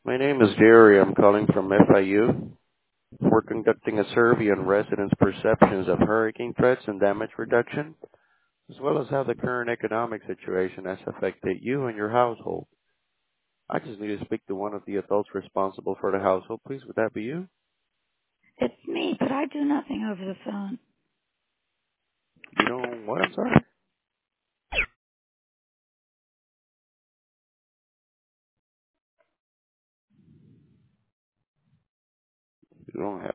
My name is Jerry. I'm calling from FIU. We're conducting a survey on residents' perceptions of hurricane threats and damage reduction, as well as how the current economic situation has affected you and your household. I just need to speak to one of the adults responsible for the household, please. Would that be you? It's me, but I do nothing over the phone. You don't what? I'm sorry. You don't have